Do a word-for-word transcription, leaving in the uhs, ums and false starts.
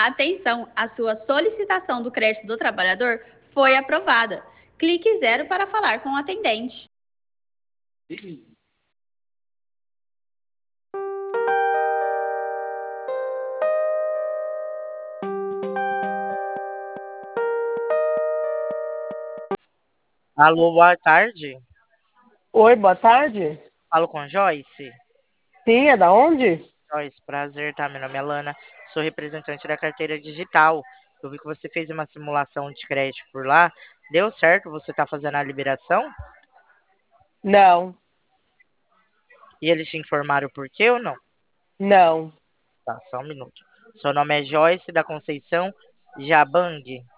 Atenção, a sua solicitação do crédito do trabalhador foi aprovada. Clique zero para falar com o atendente. Alô, boa tarde. Oi, boa tarde. Falo com Joyce. Sim, é da onde? Joyce, prazer, tá? Meu nome é Lana, sou representante da carteira digital. Eu vi que você fez uma simulação de crédito por lá. Deu certo? Você tá fazendo a liberação? Não, E eles te informaram por quê ou não? não. Tá, só um minuto. Seu nome é Joyce da Conceição Jabang.